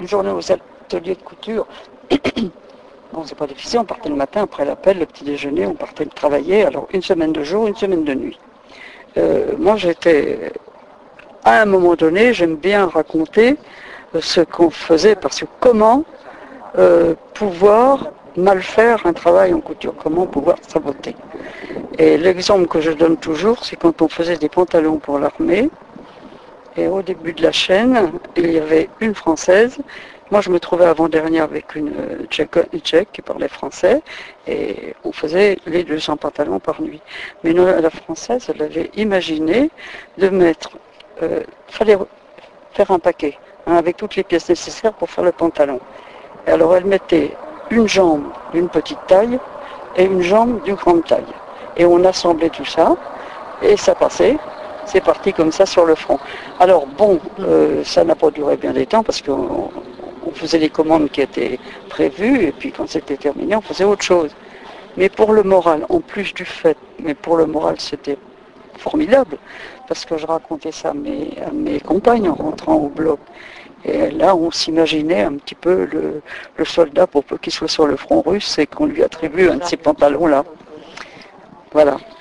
une journée aux ateliers de couture. Bon, c'est pas difficile, on partait le matin après l'appel, le petit déjeuner, on partait travailler. Alors, une semaine de jour, une semaine de nuit. Moi, j'étais, à un moment donné, j'aime bien raconter ce qu'on faisait, parce que comment pouvoir mal faire un travail en couture, comment pouvoir saboter. Et l'exemple que je donne toujours, c'est quand on faisait des pantalons pour l'armée, et au début de la chaîne, il y avait une Française. Moi, je me trouvais avant-dernière avec une Tchèque qui parlait français, et on faisait les 200 pantalons par nuit. Mais la Française, elle avait imaginé de mettre, fallait faire un paquet, hein, avec toutes les pièces nécessaires pour faire le pantalon. Et alors, elle mettait une jambe d'une petite taille et une jambe d'une grande taille. Et on assemblait tout ça, et ça passait. C'est parti comme ça sur le front. Alors bon, ça n'a pas duré bien des temps parce qu'on faisait les commandes qui étaient prévues et puis quand c'était terminé, on faisait autre chose. Mais pour le moral, en plus du fait, mais pour le moral c'était formidable parce que je racontais ça à mes compagnes en rentrant au bloc. Et là, on s'imaginait un petit peu le soldat pour peu qu'il soit sur le front russe et qu'on lui attribue un de ces pantalons-là. Voilà.